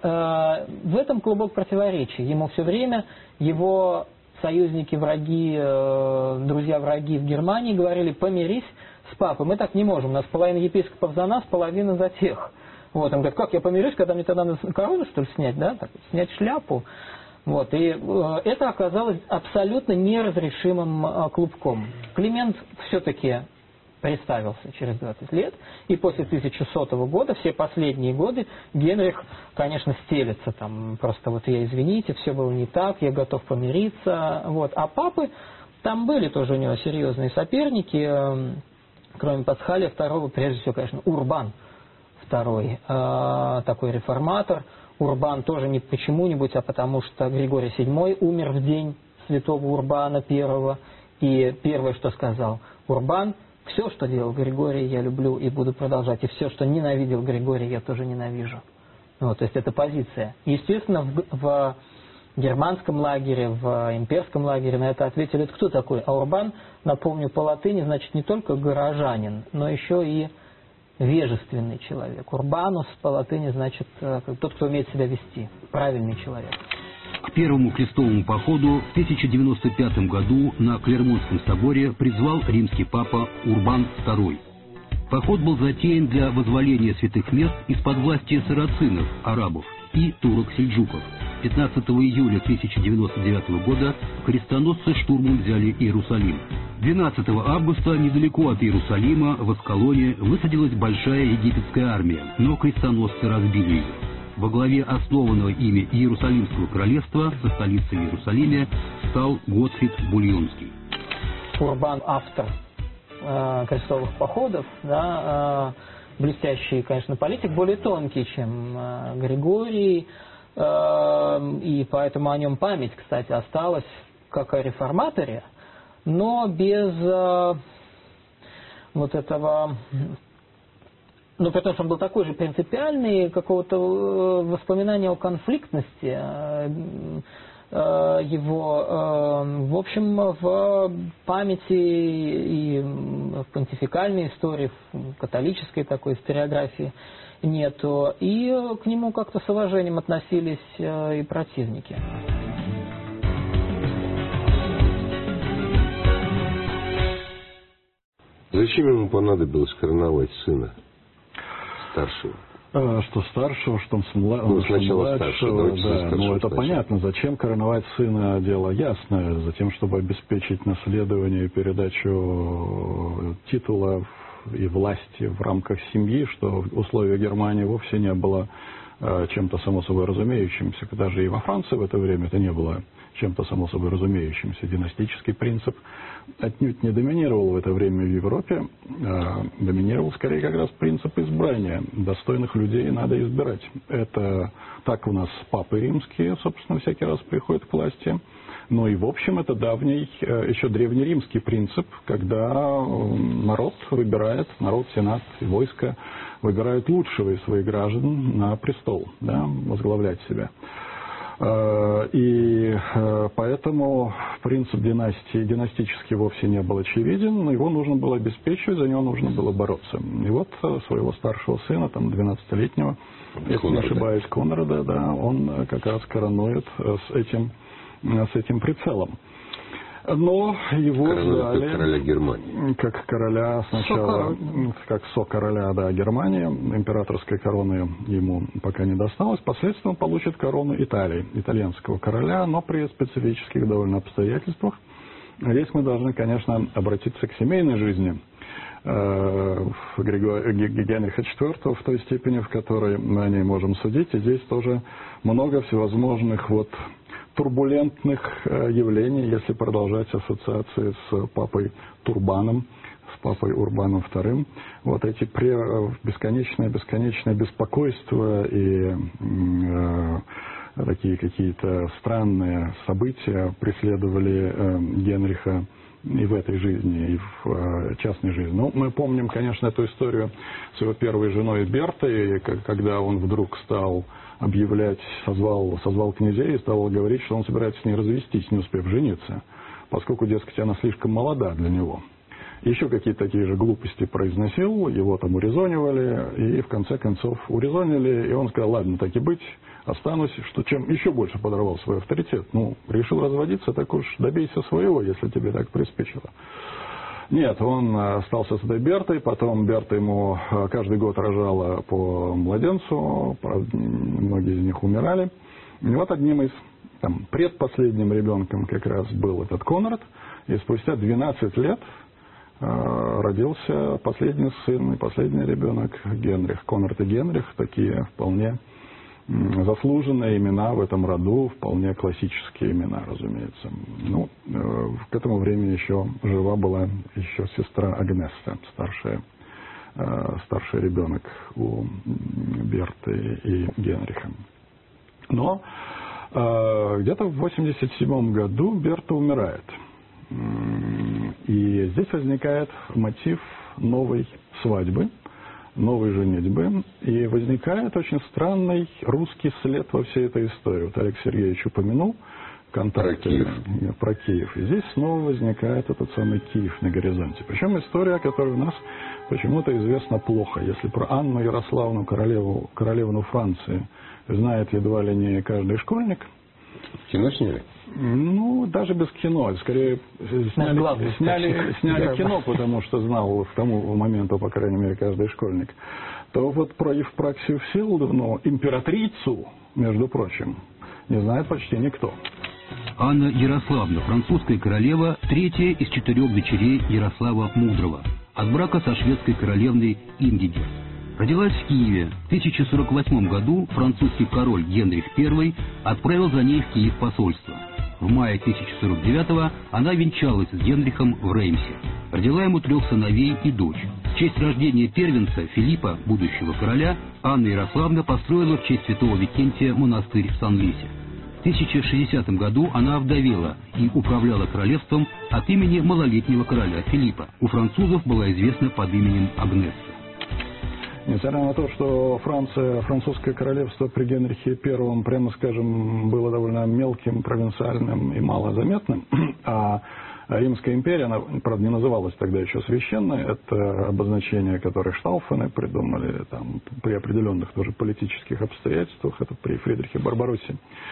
в этом клубок противоречий. Ему все время его союзники, враги, э, друзья-враги в Германии говорили: помирись с папой, мы так не можем, у нас половина епископов за нас, половина за тех. Вот, он говорит: как я помирюсь, когда мне тогда надо корону, что ли, снять, да, так, снять шляпу. Вот, и э, это оказалось абсолютно неразрешимым э, клубком. Климент все-таки представился через двадцать лет, и после тысяча сотого года, все последние годы, Генрих, конечно, стелется там, просто вот я, извините, все было не так, я готов помириться, вот. А папы, там были тоже у него серьезные соперники, э, кроме Пасхалия второго, прежде всего, конечно, Урбан второй, э, такой реформатор. Урбан тоже не почему-нибудь, а потому что Григорий седьмой умер в день святого Урбана первого. И первое, что сказал Урбан: все, что делал Григорий, я люблю и буду продолжать. И все, что ненавидел Григорий, я тоже ненавижу. Вот, то есть это позиция. Естественно, в, в германском лагере, в имперском лагере на это ответили: это кто такой? А Урбан, напомню, по латыни значит не только горожанин, но еще и вежественный человек. Урбанус по латыни значит тот, кто умеет себя вести, правильный человек. К первому крестовому походу в тысяча девяносто пятом году на Клермонском соборе призвал римский папа Урбан второй. Поход был затеян для возволения святых мест из-под власти сарацинов, арабов и турок-сельджуков. пятнадцатого июля тысяча девяносто девятого года крестоносцы штурмом взяли Иерусалим. двенадцатого августа недалеко от Иерусалима, в Аскалоне, высадилась большая египетская армия, но крестоносцы разбили ее. Во главе основанного ими Иерусалимского королевства со столицей в Иерусалиме стал Готфрид Бульонский. Урбан — автор э, крестовых походов, да, э, блестящий, конечно, политик, более тонкий, чем э, Григорий, э, и поэтому о нем память, кстати, осталась как о реформаторе, но без э, вот этого... Ну, потому что он был такой же принципиальный, какого-то воспоминания о конфликтности его, в общем, в памяти и в понтификальной истории, в католической такой историографии нету. И к нему как-то с уважением относились и противники. Зачем ему понадобилось короновать сына старшего? Что старшего, что мла... ну, что младшего, да, ну это сначала. понятно. Зачем короновать сына, дело ясное. Затем, чтобы обеспечить наследование и передачу титулов и власти в рамках семьи, что в условиях Германии вовсе не было э, чем-то само собой разумеющимся. Даже и во Франции в это время это не было чем-то само собой разумеющимся. Династический принцип отнюдь не доминировал в это время в Европе, а доминировал скорее как раз принцип избрания. Достойных людей надо избирать. Это так у нас папы римские, собственно, всякий раз приходят к власти. Ну и в общем это давний, еще древнеримский принцип, когда народ выбирает, народ, сенат и войско выбирают лучшего из своих граждан на престол, да, возглавлять себя. И поэтому принцип династии династически вовсе не был очевиден, но его нужно было обеспечивать, за него нужно было бороться. И вот своего старшего сына, там двенадцатилетнего, если не ошибаюсь, Конрада, да, он как раз коронует с этим, с этим прицелом. Но его ждали как короля Германии. Как короля сначала, Со как со-короля, да, Германии. Императорской короны ему пока не досталось. Впоследствии он получит корону Италии, итальянского короля, но при специфических довольно обстоятельствах. Здесь мы должны, конечно, обратиться к семейной жизни Генриха четвёртого в той степени, в которой мы о ней можем судить. И здесь тоже много всевозможных вот турбулентных явлений, если продолжать ассоциации с папой Турбаном, с папой Урбаном вторым. Вот эти бесконечное-бесконечное беспокойство и э, такие какие-то странные события преследовали э, Генриха и в этой жизни, и в э, частной жизни. Ну, мы помним, конечно, эту историю с его первой женой Бертой, когда он вдруг стал объявлять, созвал, созвал князей и стал говорить, что он собирается с ней развестись, не успев жениться, поскольку, дескать, она слишком молода для него. Еще какие-то такие же глупости произносил, его там урезонивали, и в конце концов урезонили, и он сказал, ладно, так и быть, останусь, что чем еще больше подорвал свой авторитет. Ну, решил разводиться, так уж добейся своего, если тебе так приспичило. Нет, он остался с этой Бертой, потом Берта ему каждый год рожала по младенцу, правда, многие из них умирали. И вот одним из, там, предпоследним ребенком как раз был этот Конрад, и спустя двенадцать лет э, родился последний сын и последний ребенок Генрих. Конрад и Генрих, такие вполне заслуженные имена в этом роду, вполне классические имена, разумеется. Ну, э, к этому времени еще жива была еще сестра Агнесса, старшая, э, старший ребенок у Берты и Генриха. Но э, где-то в восемьдесят седьмом году Берта умирает. И здесь возникает мотив новой свадьбы, новой женитьбы, и возникает очень странный русский след во всей этой истории. Вот Олег Сергеевич упомянул контакты про Киев. про Киев. И здесь снова возникает этот самый Киев на горизонте. Причем история, которая у нас почему-то известна плохо. Если про Анну Ярославну, королеву, королевну Франции, знает едва ли не каждый школьник. Кино сняли? Ну, даже без кино. Скорее, сняли, сняли, сняли кино, потому что знал к тому моменту, по крайней мере, каждый школьник. То вот про Евпраксию Всеволодовну, императрицу, между прочим, не знает почти никто. Анна Ярославна, французская королева, третья из четырех дочерей Ярослава Мудрого, от брака со шведской королевной Ингидер. Родилась в Киеве. В тысяча сорок восьмом году французский король Генрих Первый отправил за ней в Киев посольство. В мае тысяча сорок девятого она венчалась с Генрихом в Реймсе. Родила ему трех сыновей и дочь. В честь рождения первенца Филиппа, будущего короля, Анна Ярославна построила в честь святого Викентия монастырь в Санлисе. В тысяча шестидесятом году она овдовела и управляла королевством от имени малолетнего короля Филиппа. У французов была известна под именем Агнесса. Несмотря на то, что Франция, французское королевство при Генрихе Первом, прямо скажем, было довольно мелким, провинциальным и малозаметным, а Римская империя, она, правда, не называлась тогда еще священной, это обозначение, которое Штауфены придумали там, при определенных тоже политических обстоятельствах, это при Фридрихе Барбароссе.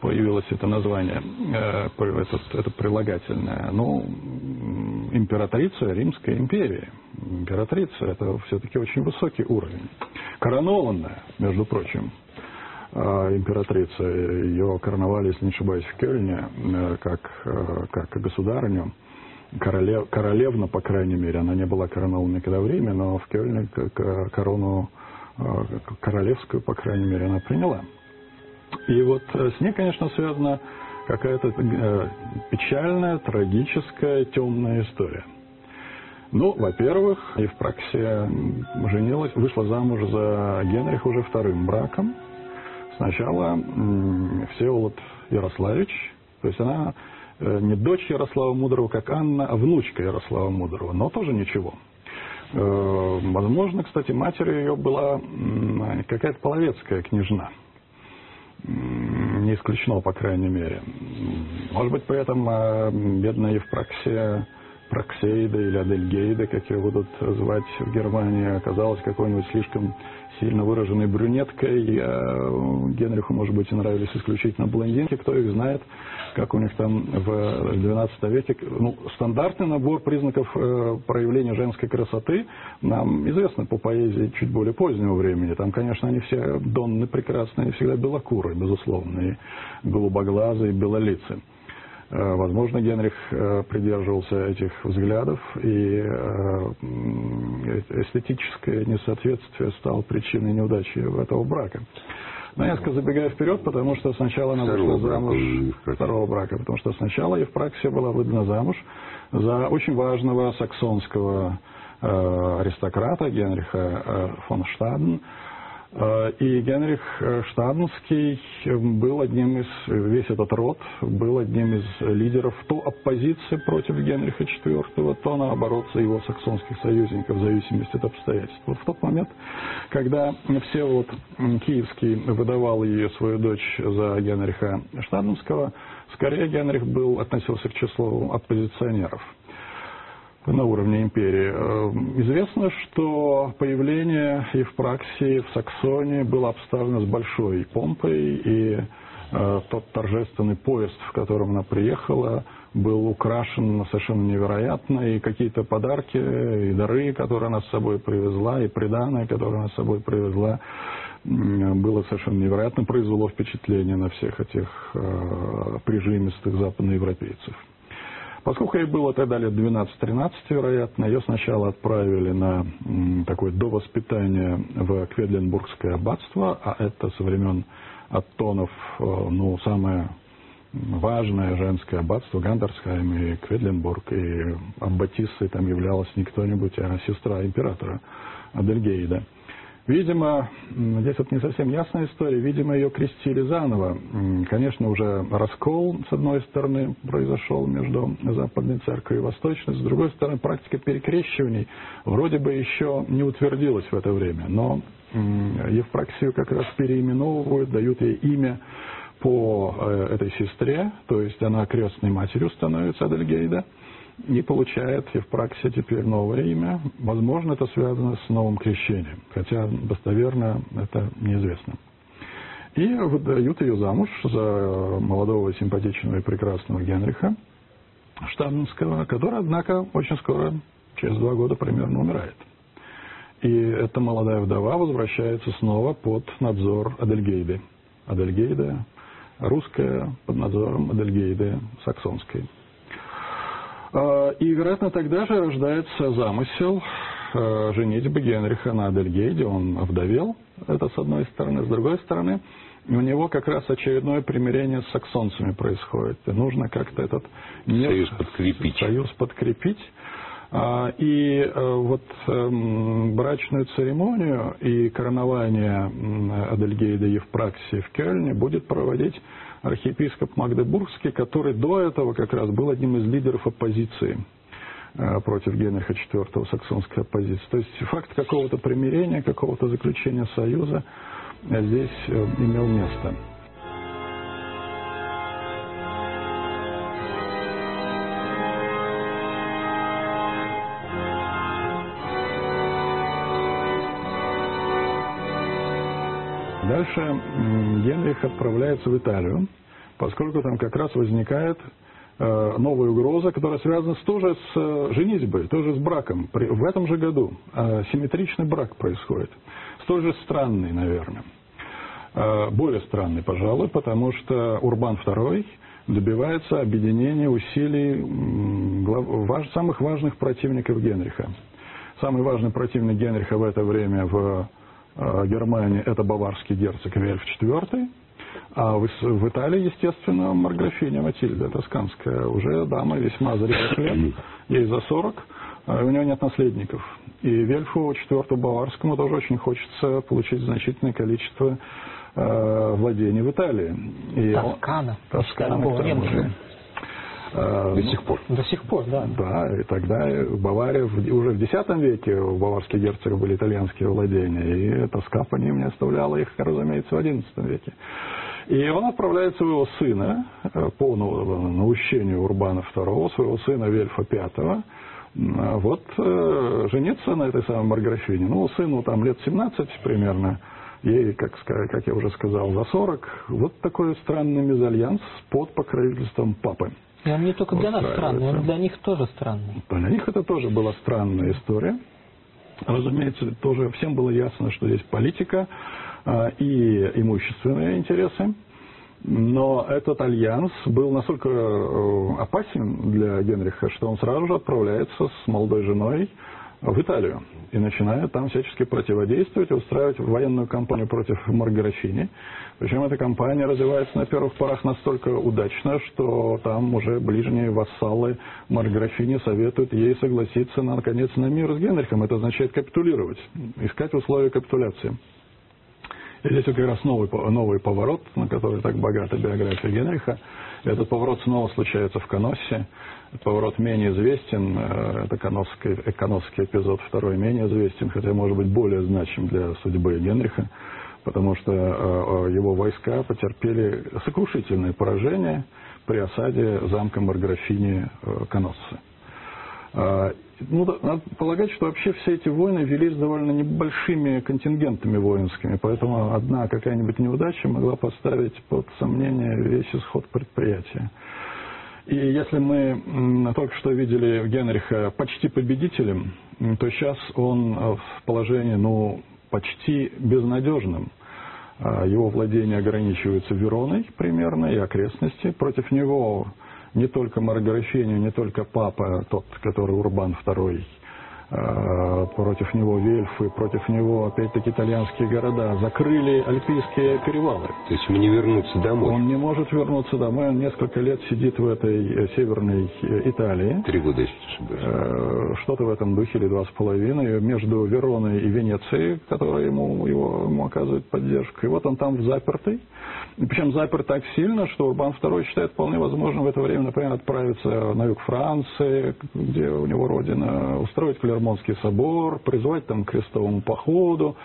появилось это название, э, это, это прилагательное? Ну, императрица Римской империи. Императрица – это все-таки очень высокий уровень. Коронованная, между прочим, э, императрица. Ее короновали, если не ошибаюсь, в Кёльне, э, как, э, как государыню. Королев, королевна, по крайней мере. Она не была коронована никогда в Риме, но в Кёльне корону э, королевскую, по крайней мере, она приняла. И вот с ней, конечно, связана какая-то э, печальная, трагическая, темная история. Ну, во-первых, Евпраксия женилась, вышла замуж за Генриха уже вторым браком. Сначала э, Всеволод Ярославич, то есть она э, не дочь Ярослава Мудрого, как Анна, а внучка Ярослава Мудрого, но тоже ничего. Э, возможно, кстати, матерью ее была э, какая-то половецкая княжна. Не исключено, по крайней мере. Может быть, поэтому бедная Евпраксия, Праксеида или Адельгейда, как ее будут звать в Германии, оказалась какой-нибудь слишком сильно выраженной брюнеткой. Генриху, может быть, и нравились исключительно блондинки, кто их знает, как у них там в двенадцатом веке. Ну, стандартный набор признаков э, проявления женской красоты нам известно по поэзии чуть более позднего времени. Там, конечно, они все донны прекрасные, всегда белокурые, безусловно, и голубоглазые, и белолицы. Возможно, Генрих придерживался этих взглядов, и эстетическое несоответствие стало причиной неудачи этого брака. Но я забегаю вперед, потому что сначала она вышла замуж второго брака, потому что сначала Евпраксия была выдана замуж за очень важного саксонского аристократа Генриха фон Штаден. И Генрих Штаденский был одним из, весь этот род, был одним из лидеров то оппозиции против Генриха четвёртого, то наоборот его саксонских союзников, в зависимости от обстоятельств. Вот в тот момент, когда Всеволод Киевский выдавал ее, свою дочь, за Генриха Штаденского, скорее Генрих был, относился к числу оппозиционеров на уровне империи. Известно, что появление Евпраксии в Саксонии было обставлено с большой помпой, и э, тот торжественный поезд, в котором она приехала, был украшен совершенно невероятно, и какие-то подарки, и дары, которые она с собой привезла, и приданое, которое она с собой привезла, было совершенно невероятно, произвело впечатление на всех этих э, прижимистых западноевропейцев. Поскольку ей было тогда лет двенадцать-тринадцать, вероятно, ее сначала отправили на м, такое довоспитание в Кведленбургское аббатство, а это со времен Аттонов, э, ну, самое важное женское аббатство, Гандерсхайм и Кведленбург, и аббатиссой там являлась не кто-нибудь, а сестра императора Адельгейда. Видимо, здесь вот не совсем ясная история, видимо, ее крестили заново. Конечно, уже раскол, с одной стороны, произошел между Западной Церковью и Восточной, с другой стороны, практика перекрещиваний вроде бы еще не утвердилась в это время, но Евпраксию как раз переименовывают, дают ей имя по этой сестре, то есть она крестной матерью становится Адельгейда, и получает Евпраксия теперь новое имя. Возможно, это связано с новым крещением, хотя достоверно это неизвестно. И выдают ее замуж за молодого, симпатичного и прекрасного Генриха Штаденского, который, однако, очень скоро, через два года примерно, умирает. И эта молодая вдова возвращается снова под надзор Адельгейды. Адельгейда русская под надзором Адельгейды саксонской. И, вероятно, тогда же рождается замысел женитьбы Генриха на Адельгейде. Он овдовел, это с одной стороны. С другой стороны, у него как раз очередное примирение с саксонцами происходит. И нужно как-то этот союз подкрепить. Союз подкрепить. И вот брачную церемонию и коронование Адельгейда Евпраксии в Кёльне будет проводить архиепископ Магдебургский, который до этого как раз был одним из лидеров оппозиции против Генриха четвёртого, саксонской оппозиции. То есть факт какого-то примирения, какого-то заключения союза здесь имел место. Дальше Генрих отправляется в Италию, поскольку там как раз возникает э, новая угроза, которая связана с, тоже с э, женитьбой, тоже с браком. При, в этом же году э, симметричный брак происходит. Столь же странный, наверное. Э, более странный, пожалуй, потому что Урбан второй добивается объединения усилий глав, важ, самых важных противников Генриха. Самый важный противник Генриха в это время в э, Германии – это баварский герцог Вельф четвёртый. А в, в Италии, естественно, марграфиня Матильда Тосканская, уже дама весьма зрелых лет, ей за сорок, у нее нет наследников. И Вельфу четвёртому Баварскому тоже очень хочется получить значительное количество э, владений в Италии. И Тоскана. Он, Тоскана, к тому же. До сих пор. До сих пор, да. Да, и тогда Бавария уже в десятом веке у баварских герцогов были итальянские владения, и тоска по ним не оставляла их, разумеется, в одиннадцатом веке. И он отправляет своего сына по наущению Урбана второго, своего сына Вельфа пятого, вот жениться на этой самой марграфине. Ну, сыну там лет семнадцать примерно, ей, как, как я уже сказал, за сорок. Вот такой странный мезальянс под покровительством папы. И он не только для нас странный, он для них тоже странный. Для них это тоже была странная история. Разумеется, тоже всем было ясно, что здесь политика а, и имущественные интересы. Но этот альянс был настолько опасен для Генриха, что он сразу же отправляется с молодой женой в Италию и начинает там всячески противодействовать и устраивать военную кампанию против марграфини. Причем эта кампания развивается на первых порах настолько удачно, что там уже ближние вассалы марграфини советуют ей согласиться на, наконец, на мир с Генрихом. Это означает капитулировать, искать условия капитуляции. И здесь как раз новый, новый поворот, на который так богата биография Генриха. Этот поворот снова случается в Каноссе. Этот поворот менее известен. Это каносский, каносский эпизод второй менее известен, хотя может быть более значим для судьбы Генриха, потому что его войска потерпели сокрушительное поражение при осаде замка Марграфини Каноссы. Ну, надо полагать, что вообще все эти войны велись довольно небольшими контингентами воинскими, поэтому одна какая-нибудь неудача могла поставить под сомнение весь исход предприятия. И если мы только что видели Генриха почти победителем, то сейчас он в положении, ну, почти безнадежным. Его владения ограничиваются Вероной примерно и окрестности. Против него не только марграфиня, не только папа, тот, который Урбан второй, против него Вельфы, против него, опять-таки, итальянские города. Закрыли Альпийские перевалы. То есть ему не вернуться домой? Он не может вернуться домой. Он несколько лет сидит в этой северной Италии. Три года, если Что-то в этом духе, или два с половиной. Между Вероной и Венецией, которая ему, его, ему оказывает поддержку. И вот он там запертый. И причем заперт так сильно, что Урбан второй считает вполне возможным в это время, например, отправиться на юг Франции, где у него родина, устроить Клермонский собор, призвать там к крестовому походу.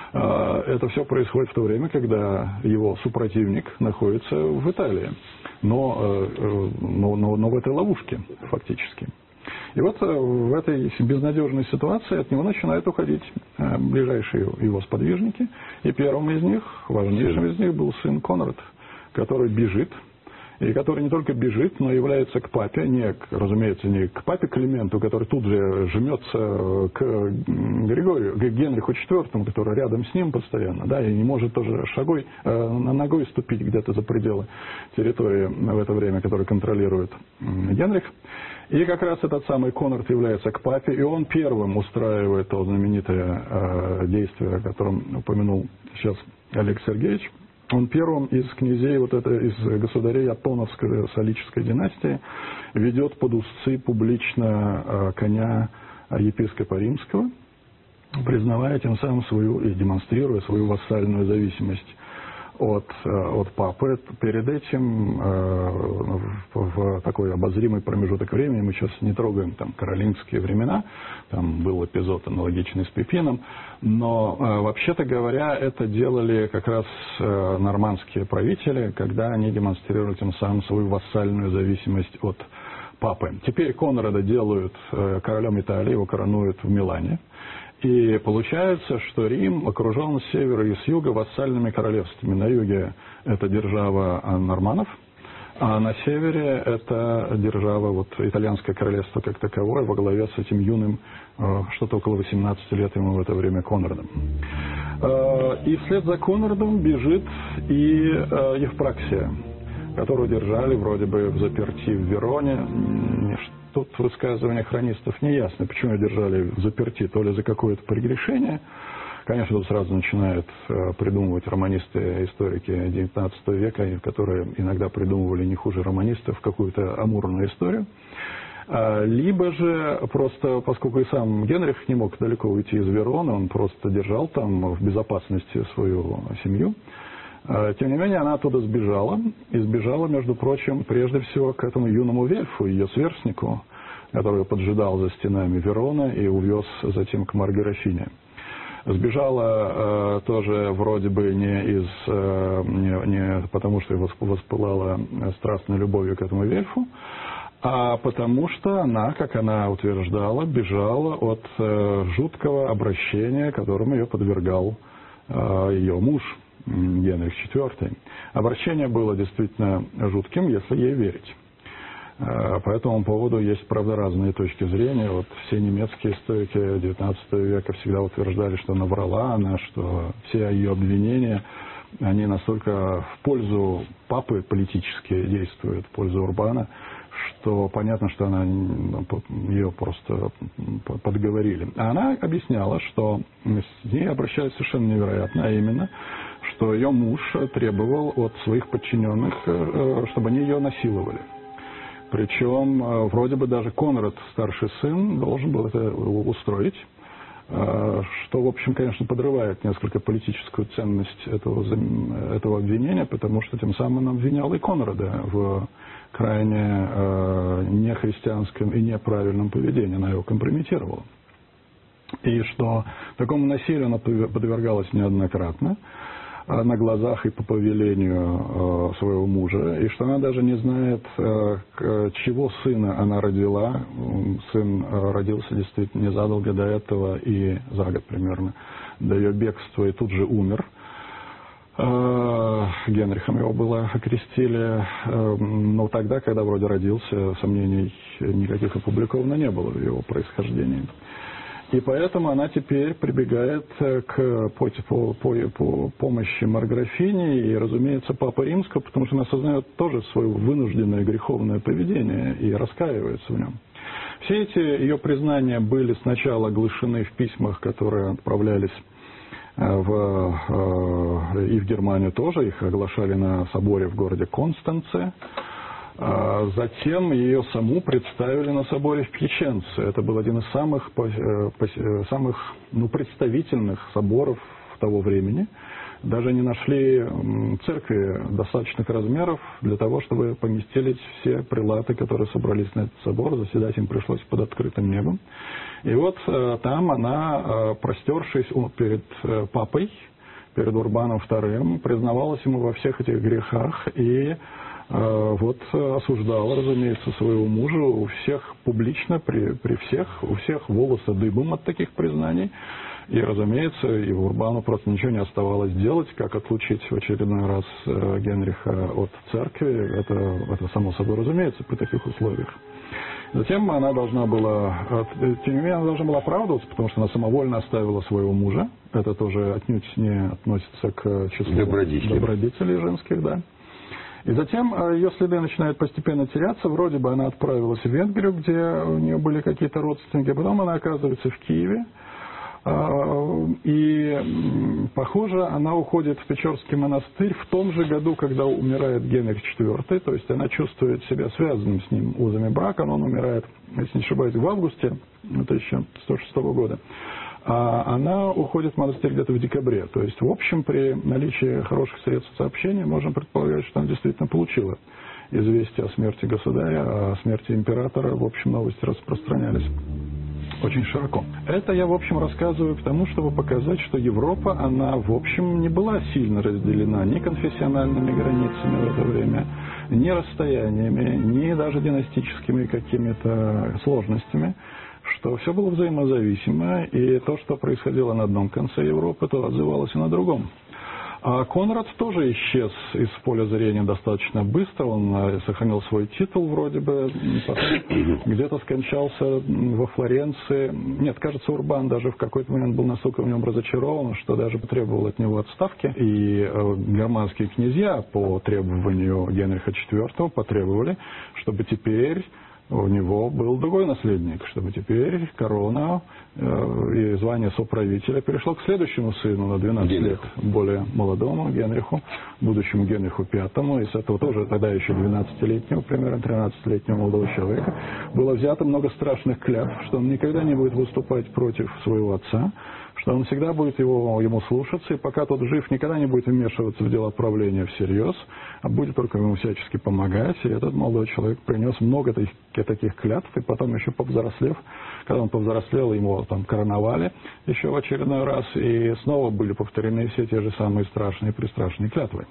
Это все происходит в то время, когда его супротивник находится в Италии, но, но, но, но в этой ловушке фактически. И вот в этой безнадежной ситуации от него начинают уходить ближайшие его сподвижники. И первым из них, важнейшим из них, был сын Конрад, который бежит. И который не только бежит, но является к папе, не, разумеется, не к папе Клименту, который тут же жмется к Григорию, к Генриху четвёртому, который рядом с ним постоянно, да, и не может тоже шагой, э, ногой ступить где-то за пределы территории в это время, которую контролирует Генрих. И как раз этот самый Конрад является к папе, и он первым устраивает то знаменитое э, действие, о котором упомянул сейчас Олег Сергеевич. Он первым из князей, вот это, из государей Антоновской Солической династии, ведет под узцы публично э, коня епископа Римского, признавая тем самым свою и демонстрируя свою вассальную зависимость от, от папы. Перед этим э, в, в такой обозримый промежуток времени, мы сейчас не трогаем там каролингские времена, там был эпизод аналогичный с Пипином, но э, вообще-то говоря, это делали как раз э, нормандские правители, когда они демонстрировали тем самым свою вассальную зависимость от папы. Теперь Конрада делают э, королем Италии, его коронуют в Милане. И получается, что Рим окружен с севера и с юга вассальными королевствами. На юге это держава норманнов, А на севере это держава, вот итальянское королевство как таковое, во главе с этим юным, что-то около восемнадцати лет ему в это время, Конрадом. И вслед за Конрадом бежит и Евпраксия, которую держали вроде бы в заперти в Вероне. Тут высказывание хронистов не ясно, почему ее держали в заперти, то ли за какое-то прегрешение. Конечно, тут сразу начинают придумывать романисты, историки девятнадцатого века, которые иногда придумывали не хуже романистов какую-то амурную историю. Либо же просто, поскольку и сам Генрих не мог далеко уйти из Вероны, он просто держал там в безопасности свою семью. Тем не менее, она оттуда сбежала. И сбежала, между прочим, прежде всего к этому юному вельфу, ее сверстнику, который поджидал за стенами Вероны и увез затем к Маргарафине. Сбежала э, тоже вроде бы не из э, не, не потому, что воспылала страстной любовью к этому вельфу, а потому что она, как она утверждала, бежала от э, жуткого обращения, которому ее подвергал э, ее муж Генрих четвёртый. Обращение было действительно жутким, если ей верить. По этому поводу есть, правда, разные точки зрения. Вот все немецкие историки девятнадцатого века всегда утверждали, что она врала, она, что все ее обвинения, они настолько в пользу папы политически действуют, в пользу Урбана, что понятно, что она, ее просто подговорили. А она объясняла, что с ней обращались совершенно невероятно, а именно, что ее муж требовал от своих подчиненных, чтобы они ее насиловали. Причем, вроде бы даже Конрад, старший сын, должен был это устроить, что, в общем, конечно, подрывает несколько политическую ценность этого, этого обвинения, потому что тем самым он обвинял и Конрада в крайне нехристианском и неправильном поведении, она его компрометировала. И что такому насилию она подвергалась неоднократно, на глазах и по повелению э, своего мужа, и что она даже не знает, э, к, чего сына она родила. Сын э, родился действительно незадолго до этого и за год примерно до ее бегства, и тут же умер. Э, Генрихом его было окрестили, э, но тогда, когда вроде родился, сомнений никаких опубликовано не было в его происхождении. И поэтому она теперь прибегает к по, по, по, по помощи Марграфине и, разумеется, Папы Римского, потому что она осознает тоже свое вынужденное греховное поведение и раскаивается в нем. Все эти ее признания были сначала оглашены в письмах, которые отправлялись в, и в Германию тоже, их оглашали на соборе в городе Констанце. Затем ее саму представили на соборе в Пьяченце. Это был один из самых, самых ну, представительных соборов того времени. Даже не нашли церкви достаточных размеров для того, чтобы поместились все прелаты, которые собрались на этот собор. Заседать им пришлось под открытым небом. И вот там она, простершись перед папой, перед Урбаном вторым, признавалась ему во всех этих грехах и вот осуждала, разумеется, своего мужа у всех публично, при, при всех, у всех волосы дыбом от таких признаний. И, разумеется, и Урбану просто ничего не оставалось делать, как отлучить в очередной раз Генриха от церкви. Это, это само собой разумеется при таких условиях. Затем она должна была, тем не менее, она должна была оправдываться, потому что она самовольно оставила своего мужа. Это тоже отнюдь не относится к числу добродетелей, добродетелей женских, да. И затем ее следы начинают постепенно теряться. Вроде бы она отправилась в Венгрию, где у нее были какие-то родственники, а потом она оказывается в Киеве. И, похоже, она уходит в Печорский монастырь в том же году, когда умирает Генрих четвёртый. То есть она чувствует себя связанным с ним узами брака. Он умирает, если не ошибаюсь, в августе тысяча сто шестого года. А она уходит в монастырь где-то в декабре. То есть, в общем, при наличии хороших средств сообщения можем предполагать, что она действительно получила известие о смерти государя, о смерти императора. В общем, новости распространялись очень широко. Это я, в общем, рассказываю к тому, чтобы показать, что Европа, она, в общем, не была сильно разделена ни конфессиональными границами в это время, ни расстояниями, ни даже династическими какими-то сложностями, что все было взаимозависимо, и то, что происходило на одном конце Европы, то отзывалось и на другом. А Конрад тоже исчез из поля зрения достаточно быстро. Он сохранил свой титул вроде бы, потом где-то скончался во Флоренции. Нет, кажется, Урбан даже в какой-то момент был настолько в нем разочарован, что даже потребовал от него отставки. И германские князья по требованию Генриха четвёртого потребовали, чтобы теперь у него был другой наследник, чтобы теперь корона э, и звание соправителя перешло к следующему сыну на двенадцать лет, более молодому Генриху, будущему Генриху пятому, и с этого тоже тогда еще двенадцатилетнего, примерно тринадцатилетнего молодого человека, было взято много страшных клятв, что он никогда не будет выступать против своего отца, что он всегда будет его, ему слушаться, и пока тот жив, никогда не будет вмешиваться в дела правления всерьез, а будет только ему всячески помогать. И этот молодой человек принес много таких, таких клятв, и потом еще повзрослев, когда он повзрослел, ему там короновали еще в очередной раз, и снова были повторены все те же самые страшные и пристрашные клятвы.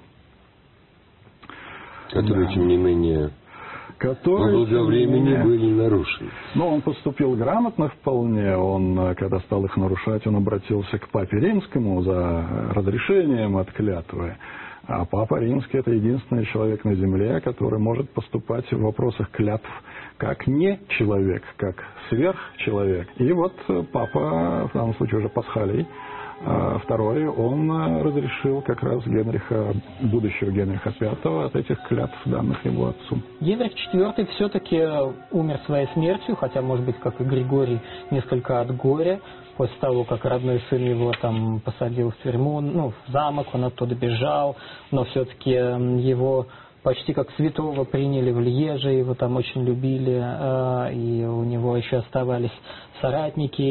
Которые, да. тем не менее... которые долгое времени были нарушены. Но он поступил грамотно вполне. Он, когда стал их нарушать, он обратился к Папе Римскому за разрешением от клятвы. А Папа Римский — это единственный человек на земле, который может поступать в вопросах клятв как не человек, как сверхчеловек. И вот Папа, в данном случае уже Пасхалий второй, он разрешил как раз Генриха, будущего Генриха пятого, от этих клятв, данных его отцу. Генрих четвёртый все-таки умер своей смертью, хотя, может быть, как и Григорий, несколько от горя. После того, как родной сын его там посадил в тюрьму, ну, в замок, он оттуда бежал, но все-таки его почти как святого приняли в Льеже, его там очень любили, и у него еще оставались соратники,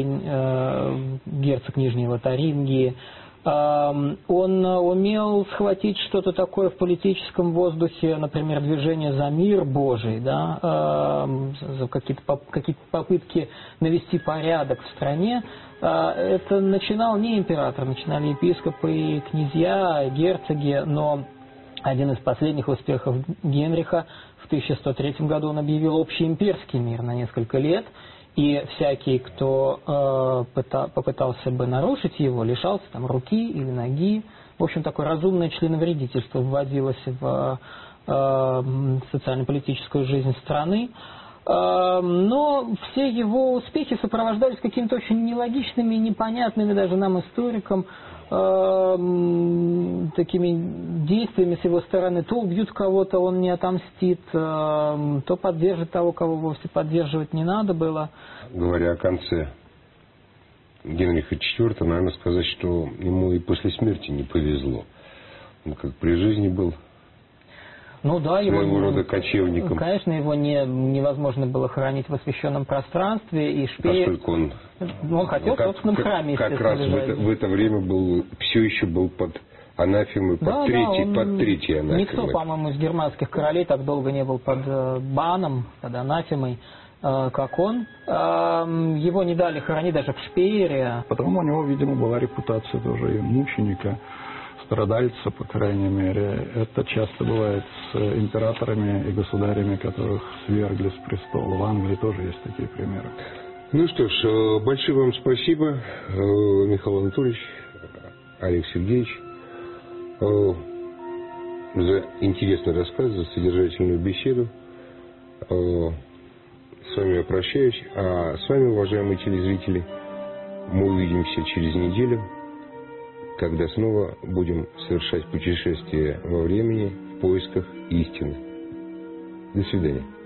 герцог Нижней Лотарингии. Он умел схватить что-то такое в политическом воздухе, например, движение за мир Божий, да, за какие-то, какие-то попытки навести порядок в стране. Это начинал не император, начинали епископы и князья, герцоги, но один из последних успехов Генриха в тысяча сто третьем году он объявил общеимперский мир на несколько лет, и всякий, кто э, пыта, попытался бы нарушить его, лишался там руки или ноги. В общем, такое разумное членовредительство вводилось в э, социально-политическую жизнь страны. Э, но все его успехи сопровождались какими-то очень нелогичными, непонятными даже нам, историкам, э, такими действиями с его стороны. То убьют кого-то, он не отомстит, э, то поддержит того, кого вовсе поддерживать не надо было. Говоря о конце Генриха четвёртого, наверное, сказать, что ему и после смерти не повезло. Он как при жизни был ну, да, своего его, рода кочевником. Конечно, его не, невозможно было хранить в освященном пространстве. И Шпеер, поскольку он, он хотел как, в собственном храме. Как раз в это, в это время был, все еще был под анафемой, под, да, третьей, да, под третьей анафемой. Никто, по-моему, из германских королей так долго не был под баном, под анафемой, как он. Его не дали хоронить даже в Шпеере. Потому у него, видимо, была репутация тоже и мученика, страдальца, по крайней мере. Это часто бывает с императорами и государями, которых свергли с престола. В Англии тоже есть такие примеры. Ну что ж, большое вам спасибо, Михаил Анатольевич, Олег Сергеевич, за интересный рассказ, за содержательную беседу. С вами я прощаюсь, а с вами, уважаемые телезрители, мы увидимся через неделю, когда снова будем совершать путешествие во времени в поисках истины. До свидания.